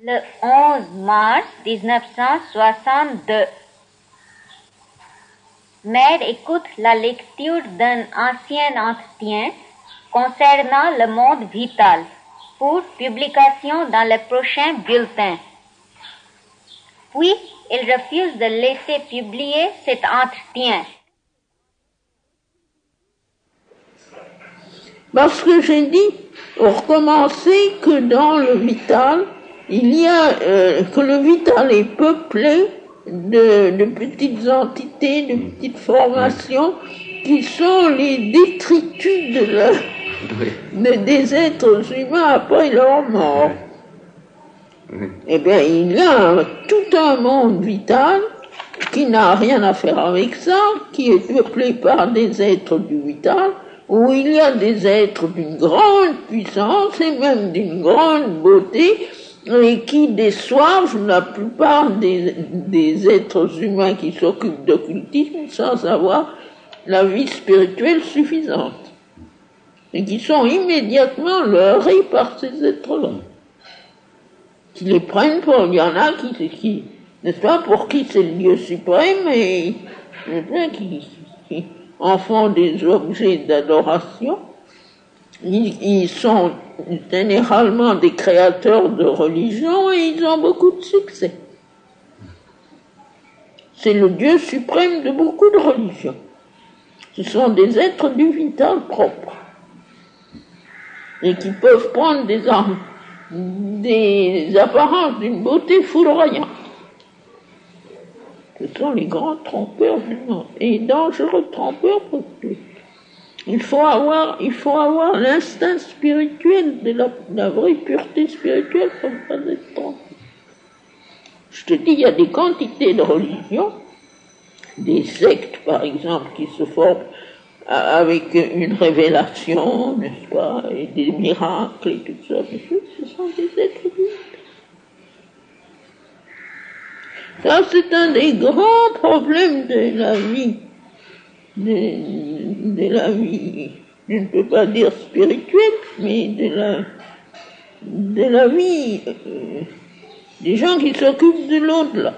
le 11 mars 1962. Mère écoute la lecture d'un ancien entretien concernant le monde vital pour publication dans le prochain bulletin. Puis, il refuse de laisser publier cet entretien. Parce que j'ai dit, pour commencer, que dans le vital, il y a, que le vital est peuplé de petites entités, de petites formations qui sont les détritus des êtres humains après leur mort. Eh bien, il y a tout un monde vital qui n'a rien à faire avec ça, qui est peuplé par des êtres du vital, où il y a des êtres d'une grande puissance et même d'une grande beauté, et qui déçoivent la plupart des êtres humains qui s'occupent d'occultisme sans avoir la vie spirituelle suffisante, et qui sont immédiatement leurrés par ces êtres-là, qui les prennent pour, il y en a qui n'est-ce pas, pour qui c'est le Dieu suprême, et qui en font des objets d'adoration. Ils sont généralement des créateurs de religion et ils ont beaucoup de succès. C'est le Dieu suprême de beaucoup de religions. Ce sont des êtres du vital propre et qui peuvent prendre des apparences d'une beauté foudroyante. Ce sont les grands trompeurs du monde et dangereux trompeurs pour tous. Il faut avoir l'instinct spirituel de la vraie pureté spirituelle pour ne pas être trompé. Je te dis, il y a des quantités de religions, des sectes par exemple, qui se forment avec une révélation, n'est-ce pas, et des miracles et tout ça. Ce sont des êtres humains. Ça, c'est un des grands problèmes de la vie. De la vie, je ne peux pas dire spirituelle, mais de la vie des gens qui s'occupent de l'au-delà.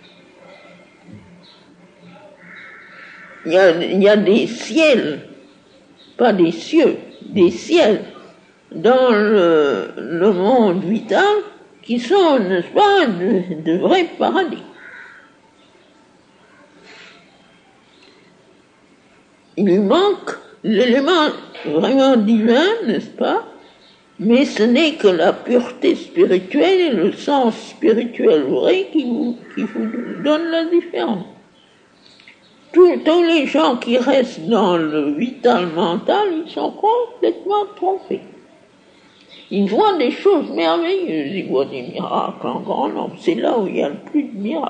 Il y a des ciels, pas des cieux, des ciels dans le monde vital qui sont, n'est-ce pas, de vrais paradis. Il manque l'élément vraiment divin, n'est-ce pas? Mais ce n'est que la pureté spirituelle et le sens spirituel vrai qui vous donnent la différence. Tous les gens qui restent dans le vital mental, ils sont complètement trompés. Ils voient des choses merveilleuses, ils voient des miracles en grand nombre. C'est là où il y a le plus de miracles.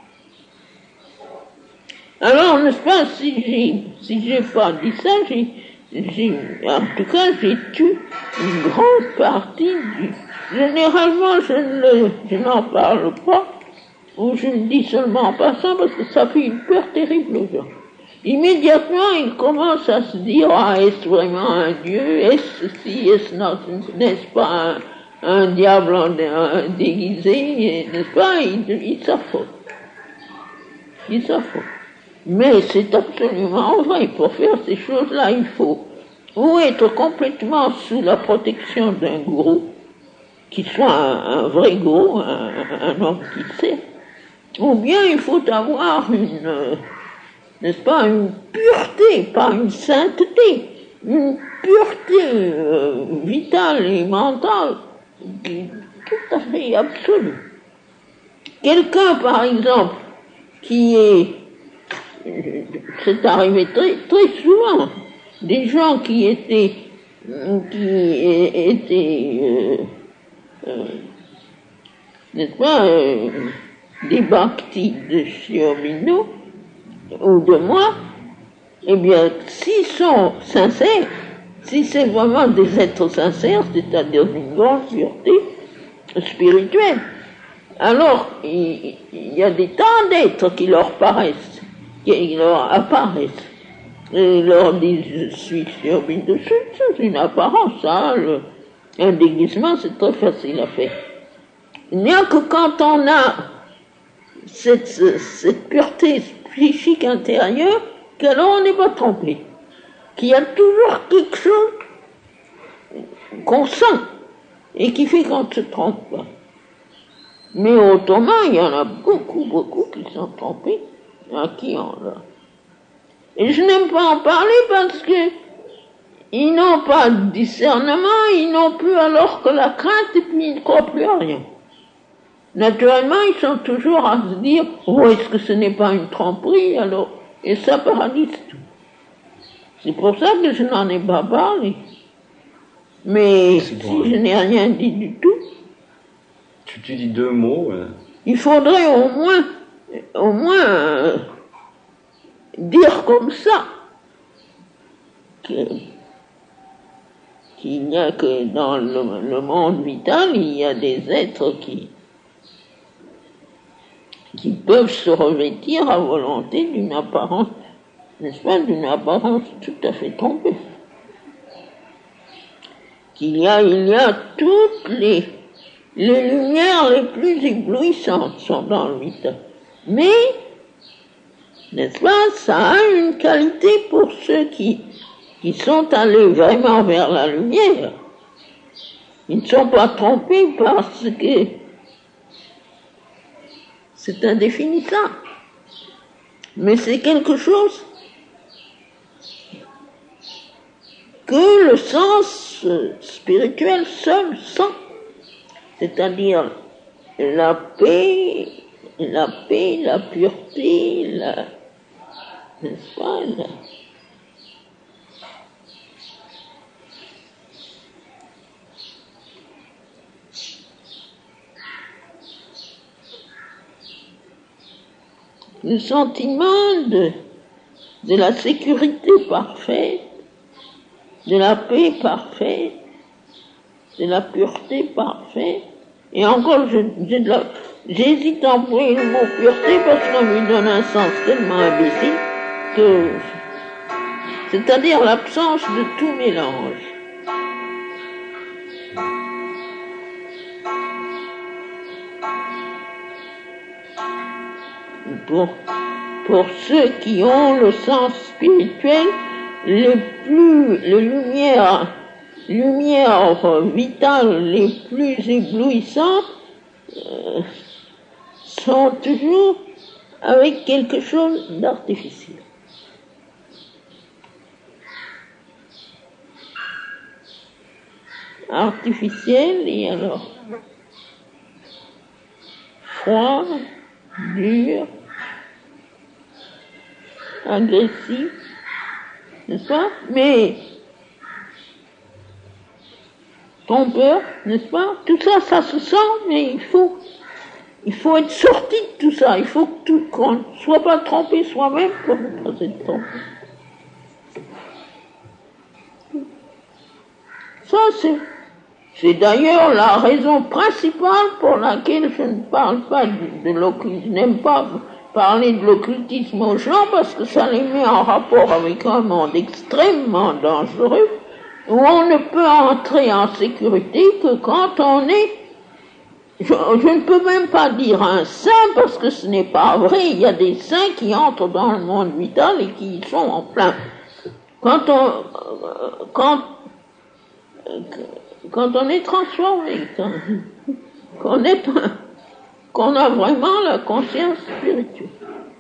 Alors, n'est-ce pas, si j'ai pas dit ça, en tout cas, j'ai tué une grande partie généralement, je n'en parle pas, ou je le dis seulement en passant, parce que ça fait une peur terrible aux gens. Immédiatement, ils commencent à se dire, est-ce vraiment un Dieu? Est-ce ceci? Est-ce non? N'est-ce pas un diable déguisé? N'est-ce pas? Ils s'affolent. Ils s'affolent. Mais c'est absolument vrai. Pour faire ces choses-là, il faut ou être complètement sous la protection d'un gourou, qui soit un vrai gourou, un homme qui sait, ou bien il faut avoir n'est-ce pas, une pureté, pas une sainteté, une pureté vitale et mentale qui est tout à fait absolue. Quelqu'un, par exemple, c'est arrivé très, très souvent, des gens qui étaient n'est-ce pas, des bhaktis de Sri Aurobindo ou de moi, eh bien, s'ils sont sincères, si c'est vraiment des êtres sincères, c'est-à-dire d'une grande pureté spirituelle, alors il y a des tas d'êtres qui leur paraissent, qui leur apparaissent, et leur disent je suis Sri Aurobindo. C'est une apparence, ça, un déguisement, c'est très facile à faire. Il n'y a que quand on a cette pureté psychique intérieure qu'alors on n'est pas trompé. Qu'il y a toujours quelque chose qu'on sent et qui fait qu'on ne se trompe pas. Mais autrement, il y en a beaucoup qui sont trompés, à qui on l'a. Et je n'aime pas en parler parce que ils n'ont pas de discernement, ils n'ont plus alors que la crainte et puis ils ne croient plus à rien. Naturellement, ils sont toujours à se dire, oh, est-ce que ce n'est pas une tromperie alors? Et ça paralyse tout. C'est pour ça que je n'en ai pas parlé. Mais si je n'ai rien dit du tout. Tu dis 2 mots. Il faudrait au moins dire comme ça qu'il n'y a que dans le monde vital, il y a des êtres qui peuvent se revêtir à volonté d'une apparence, n'est-ce pas, d'une apparence tout à fait trompée. Il y a toutes les lumières les plus éblouissantes sont dans le vital. Mais, n'est-ce pas, ça a une qualité pour ceux qui sont allés vraiment vers la lumière. Ils ne sont pas trompés parce que c'est indéfinissable. Mais c'est quelque chose que le sens spirituel seul sent. C'est-à-dire la paix, la pureté, n'est-ce pas, le sentiment de la sécurité parfaite, de la paix parfaite, de la pureté parfaite. Et encore, j'hésite à employer le mot pureté parce qu'on lui donne un sens tellement imbécile que, c'est-à-dire l'absence de tout mélange. Pour ceux qui ont le sens spirituel, les lumières vitales les plus éblouissantes sont toujours avec quelque chose d'artificiel. Artificiel et alors froid, dur, agressif, n'est-ce pas? Mais trompeur, n'est-ce pas? Tout ça, ça se sent, mais il faut être sorti de tout ça. Il faut qu'on ne soit pas trompé soi-même pour ne pas être trompé. Ça, c'est d'ailleurs la raison principale pour laquelle je ne parle pas de l'occultisme. Je n'aime pas parler de l'occultisme aux gens parce que ça les met en rapport avec un monde extrêmement dangereux où on ne peut entrer en sécurité que quand on est, je ne peux même pas dire un saint parce que ce n'est pas vrai. Il y a des saints qui entrent dans le monde vital et qui y sont en plein. Quand on est transformé, qu'on a vraiment la conscience spirituelle.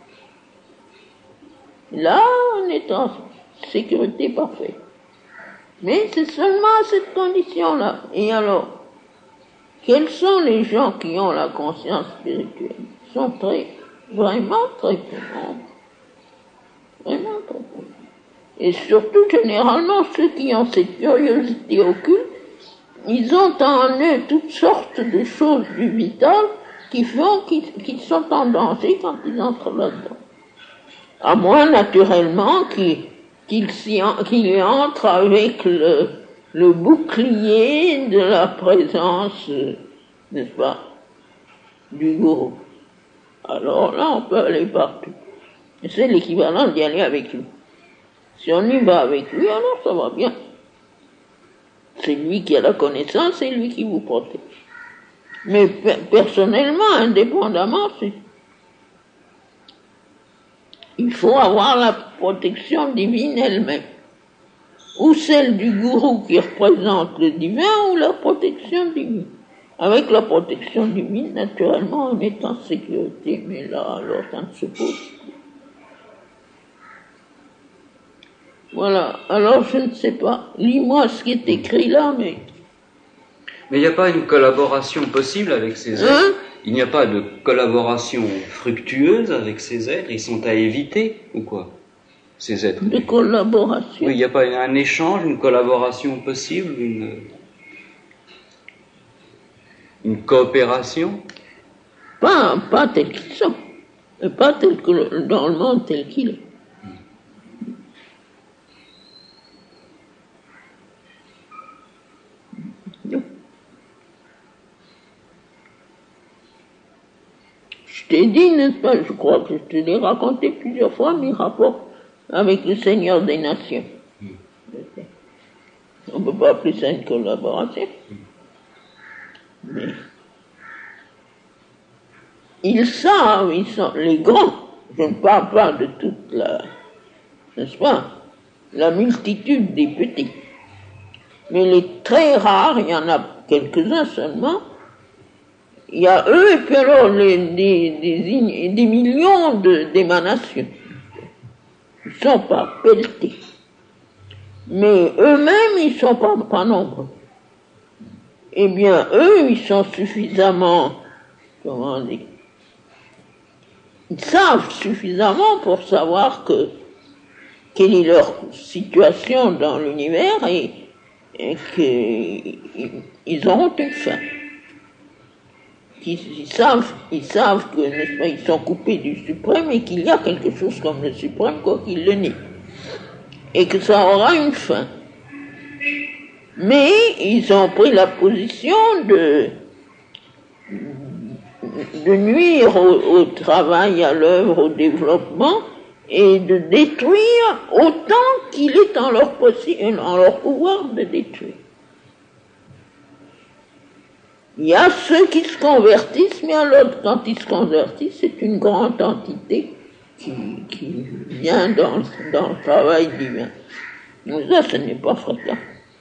Là, on est en sécurité parfaite. Mais c'est seulement à cette condition-là. Et alors, quels sont les gens qui ont la conscience spirituelle? Ils sont vraiment très peu nombreux. Vraiment très peu. Et surtout, généralement, ceux qui ont cette curiosité occulte, ils ont en eux toutes sortes de choses du vital qui font qu'ils sont en danger quand ils entrent là-dedans. À moins, naturellement, qu'ils entrent avec le bouclier de la présence, n'est-ce pas, du gourou. Alors là, on peut aller partout. Et c'est l'équivalent d'y aller avec lui. Si on y va avec lui, alors ça va bien. C'est lui qui a la connaissance, c'est lui qui vous protège. Mais personnellement, indépendamment, il faut avoir la protection divine elle-même. Ou celle du gourou qui représente le divin, ou la protection divine. Avec la protection divine, naturellement, on est en sécurité, mais là, alors, ça ne se pose plus. Voilà, alors je ne sais pas. Lis-moi ce qui est écrit là, mais... Mais il n'y a pas une collaboration possible avec ces êtres. Il n'y a pas de collaboration fructueuse avec ces êtres. Ils sont à éviter, ou quoi, ces êtres? De collaboration. Oui, il n'y a pas un échange, une collaboration possible, une coopération? Pas tels qu'ils sont. Et pas tel que dans le monde tel qu'il est. Je t'ai dit, n'est-ce pas, je crois que je te l'ai raconté plusieurs fois, mes rapports avec le Seigneur des Nations. On ne peut pas appeler ça une collaboration. Mais ils savent, ils sont les grands. Je ne parle pas de toute la, n'est-ce pas, la multitude des petits. Mais les très rares, il y en a quelques-uns seulement. Il y a eux et puis alors des millions d'émanations. Ils ne sont pas pelletés. Mais eux-mêmes, ils ne sont pas nombreux. Eh bien, eux, ils sont suffisamment, comment dire, ils savent suffisamment pour savoir quelle est leur situation dans l'univers et qu'ils auront une fin. Ils savent que, n'est-ce pas, ils sont coupés du suprême et qu'il y a quelque chose comme le suprême, quoi qu'il le nie. Et que ça aura une fin. Mais ils ont pris la position de nuire au travail, à l'œuvre, au développement, et de détruire autant qu'il est en leur pouvoir de détruire. Il y a ceux qui se convertissent, mais alors quand ils se convertissent, c'est une grande entité qui vient dans le travail divin. Donc ça, ce n'est pas fréquent.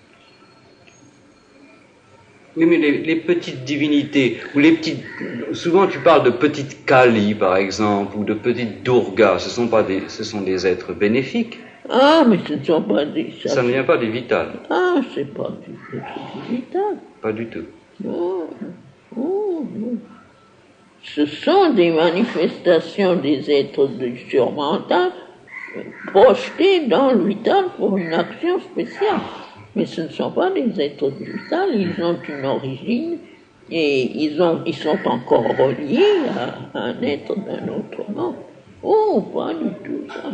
Oui, mais les petites divinités, ou souvent tu parles de petites Kali, par exemple, ou de petites Durga, ce sont des êtres bénéfiques. Ah, mais ce ne sont pas des... Ça ne vient pas des vitales. Ah, c'est pas du vital. Pas du tout. Non. Ce sont des manifestations des êtres du surmental projetés dans le vital pour une action spéciale. Mais ce ne sont pas des êtres du vital, ils ont une origine et ils sont encore reliés à un être d'un autre monde. Oh, pas du tout ça.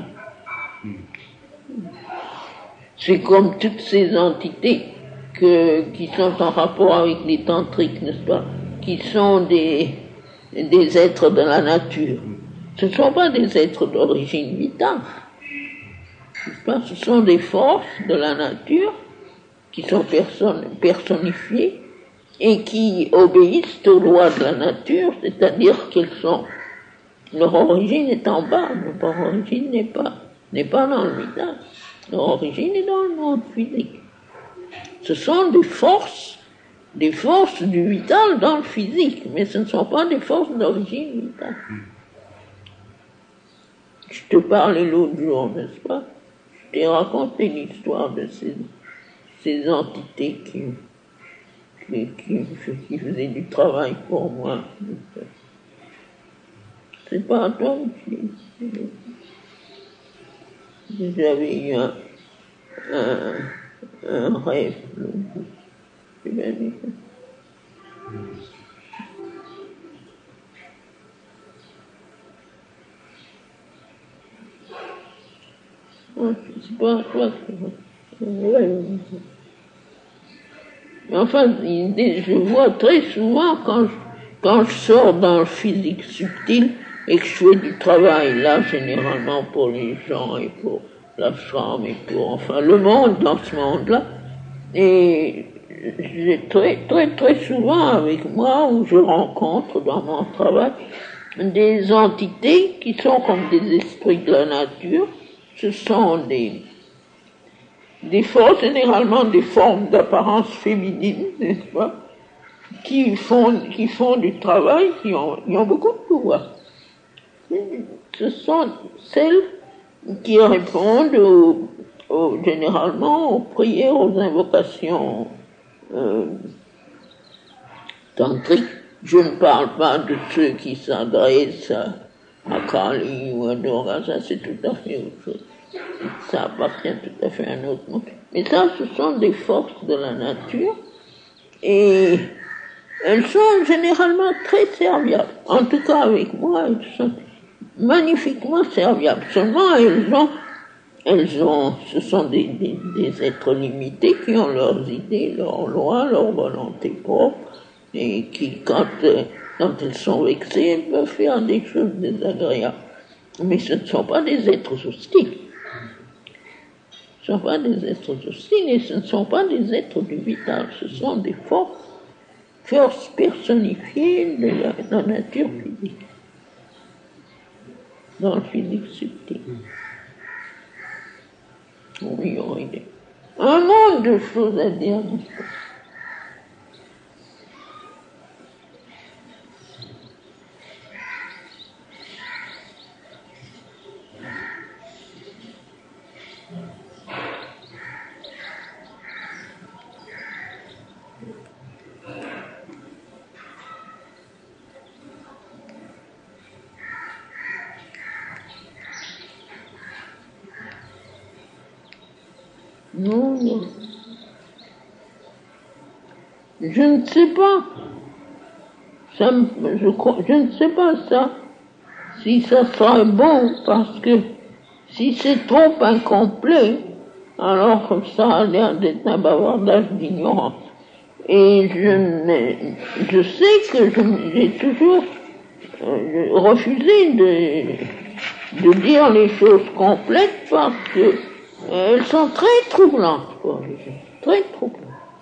C'est comme toutes ces entités qui sont en rapport avec les tantriques, n'est-ce pas, qui sont des êtres de la nature. Ce ne sont pas des êtres d'origine vitale. N'est-ce pas? Ce sont des forces de la nature qui sont personnifiées et qui obéissent aux lois de la nature, c'est-à-dire leur origine est en bas, leur origine n'est pas dans le vital. Leur origine est dans le monde physique. Ce sont des forces du vital dans le physique, mais ce ne sont pas des forces d'origine vitale. Je te parlais l'autre jour, n'est-ce pas? Je t'ai raconté l'histoire de ces entités qui faisaient du travail pour moi. C'est pas à toi que j'avais eu un rêve. Tu l'as dit. C'est pas à toi que... Enfin, je vois très souvent quand je sors dans le physique subtil et que je fais du travail là, généralement pour les gens et pour la femme et pour, enfin, le monde dans ce monde-là, et j'ai très souvent avec moi, où je rencontre dans mon travail, des entités qui sont comme des esprits de la nature. Ce sont des forces, généralement des formes d'apparence féminine, n'est-ce pas, qui font du travail, qui ont beaucoup de pouvoir. Ce sont celles qui répondent généralement aux prières, aux invocations tantriques. Je ne parle pas de ceux qui s'adressent à Kali ou à Durga, ça c'est tout à fait autre chose. Ça appartient tout à fait à un autre monde. Mais ça, ce sont des forces de la nature et elles sont généralement très serviables. En tout cas, avec moi, elles sont magnifiquement serviables. Seulement, ce sont des êtres limités qui ont leurs idées, leurs lois, leur volonté propre et qui, quand elles sont vexées, elles peuvent faire des choses désagréables. Mais ce ne sont pas des êtres hostiles. Ce ne sont pas des êtres hostiles et ce ne sont pas des êtres du vital. Ce sont des forces personnifiées de la nature physique, dans le physique subtil. Oui, il y aurait un monde de choses à dire. Non. Je ne sais pas. Je ne sais pas ça. Si ça serait bon, parce que si c'est trop incomplet, alors ça a l'air d'être un bavardage d'ignorance. Et je sais que j'ai toujours refusé de dire les choses complètes parce que elles sont très troublantes pour les gens, très troublantes.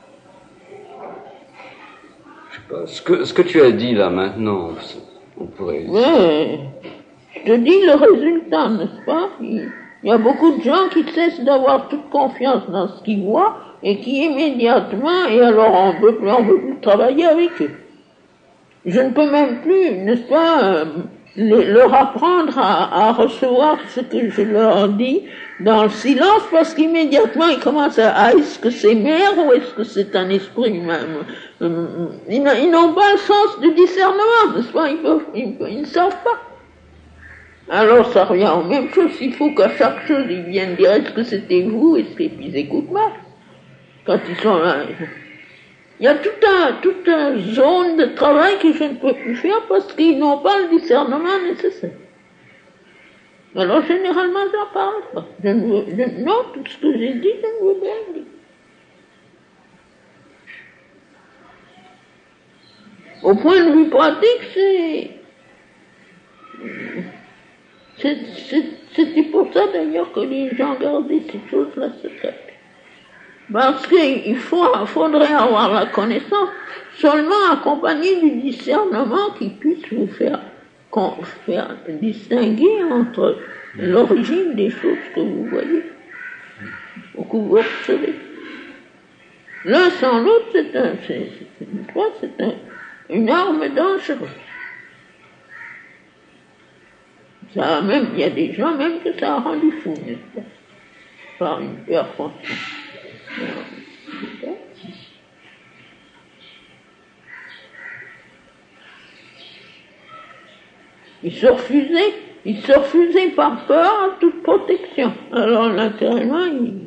Je sais pas, ce que tu as dit là maintenant, on pourrait... Mais, je te dis le résultat, n'est-ce pas? Il y a beaucoup de gens qui cessent d'avoir toute confiance dans ce qu'ils voient et qui immédiatement, et alors on veut plus travailler avec eux. Je ne peux même plus, n'est-ce pas, leur apprendre à recevoir ce que je leur dis dans le silence, parce qu'immédiatement ils commencent est-ce que c'est mère ou est-ce que c'est un esprit humain? Ils n'ont pas le sens du discernement, n'est-ce pas? Ils ne savent pas. Alors ça revient aux mêmes choses. Il faut qu'à chaque chose ils viennent dire est-ce que c'était vous, et puis ils écoutent mal. Quand ils sont là, il y a toute une zone de travail que je ne peux plus faire parce qu'ils n'ont pas le discernement nécessaire. Alors généralement j'en parle pas. Non, tout ce que j'ai dit, je ne veux pas dire. Au point de vue pratique, c'était pour ça d'ailleurs que les gens gardaient ces choses-là secrètes. Parce qu'il faudrait avoir la connaissance seulement accompagnée du discernement qui puisse vous faire distinguer entre l'origine des choses que vous voyez ou que vous observez. L'un sans l'autre, c'est une arme dangereuse. Il y a des gens même que ça a rendu fou, n'est-ce pas? Par une peur constante. Ils se refusaient par peur à toute protection. Alors naturellement,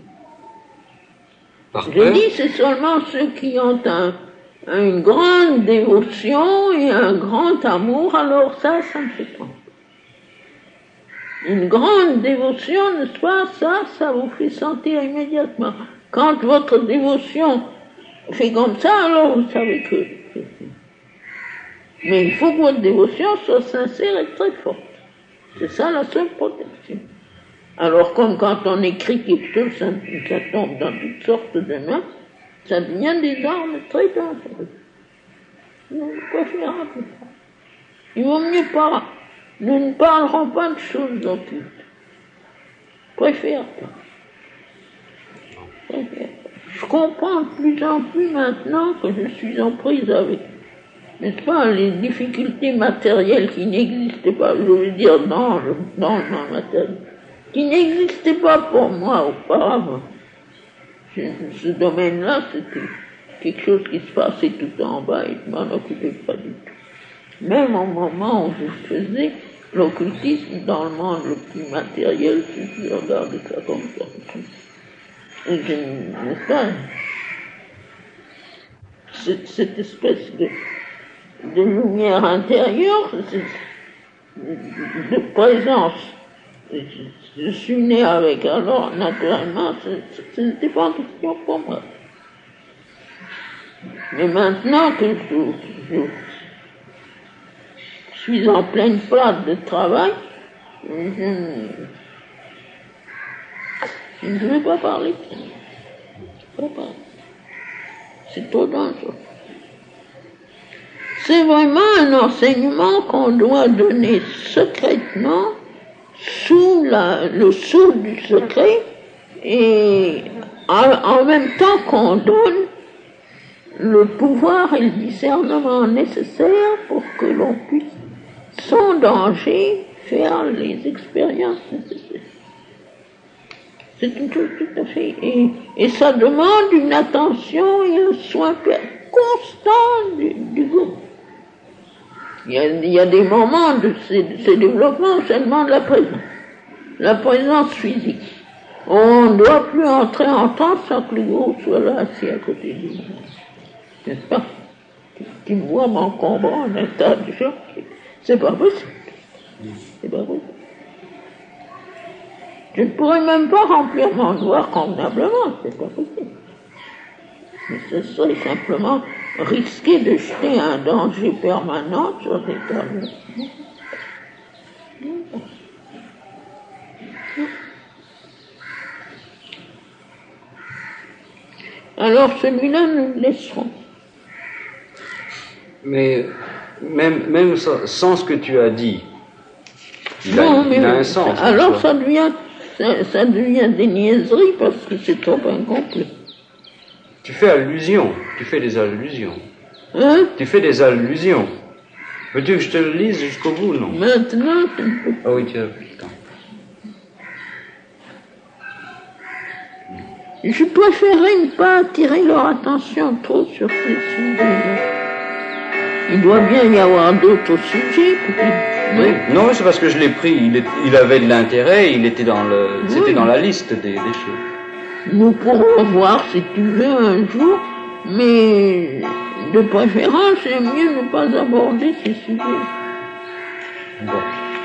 je dis, c'est seulement ceux qui ont une grande dévotion et un grand amour, alors ça me fait peur. Une grande dévotion, n'est-ce pas, ça vous fait sentir immédiatement. Quand votre dévotion fait comme ça, alors vous savez que... Mais il faut que votre dévotion soit sincère et très forte. C'est ça la seule protection. Alors comme quand on écrit quelque chose, ça tombe dans toutes sortes de mains, Ça devient des armes très dangereuses. Nous préférons pas. Il vaut mieux pas. Nous ne parlerons pas de choses occultes. Préfère pas. Je comprends de plus en plus maintenant que je suis en prise avec, n'est-ce pas, les difficultés matérielles qui n'existaient pas, je veux dire, dans le matériel, qui n'existaient pas pour moi auparavant. Ce domaine-là, c'était quelque chose qui se passait tout en bas et je m'en occupais pas du tout. Même au moment où je faisais l'occultisme dans le monde le plus matériel, si je regarde ça comme ça. Et n'est-ce pas, cette espèce de lumière intérieure, de présence, je suis né avec, alors naturellement, ce n'était pas une question pour moi. Mais maintenant que je suis en pleine plate de travail, je ne veux pas parler. C'est trop dangereux. C'est vraiment un enseignement qu'on doit donner secrètement sous le sceau du secret et en même temps qu'on donne le pouvoir et le discernement nécessaires pour que l'on puisse, sans danger, faire les expériences nécessaires. C'est une chose tout à fait... Et ça demande une attention et un soin constant du groupe. Il y a des moments de ces développements seulement de la présence physique. On ne doit plus entrer en transe sans que le groupe soit là assis à côté de nous. N'est-ce pas? Qui me voit m'encombrant d'un tas de choses. C'est pas possible. C'est pas possible. Je ne pourrais même pas remplir mon devoir convenablement, c'est pas possible. Mais ce serait simplement risquer de jeter un danger permanent sur les tables. Alors celui-là, nous le laisserons. Mais même sans ce que tu as dit, il a un sens. Alors ça devient des niaiseries parce que c'est trop incomplet. Tu fais allusion, tu fais des allusions. Hein? Tu fais des allusions. Veux-tu que je te le lise jusqu'au bout, non? Maintenant, tu ne peux pas. Ah oui, tu as plus le temps. Je préférerais ne pas attirer leur attention trop sur ces sujets-là. Il doit bien y avoir d'autres sujets, peut-être. Oui. Non, c'est parce que je l'ai pris. Il avait de l'intérêt. C'était dans la liste des choses. Nous pourrons voir si tu veux un jour, mais de préférence, c'est mieux ne pas aborder ces sujets. Bon.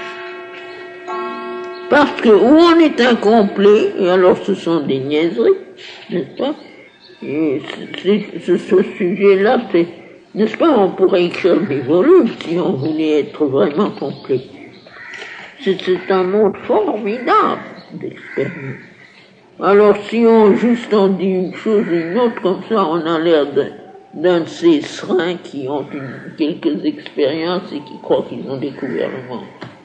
Parce que où on est incomplet, et alors ce sont des niaiseries, n'est-ce pas? Et ce sujet-là, n'est-ce pas, on pourrait écrire des volumes si on voulait être vraiment complet. C'est un monde formidable d'expérience. Alors si on dit une chose et une autre, comme ça on a l'air d'un de ces serins qui ont quelques expériences et qui croient qu'ils ont découvert le monde.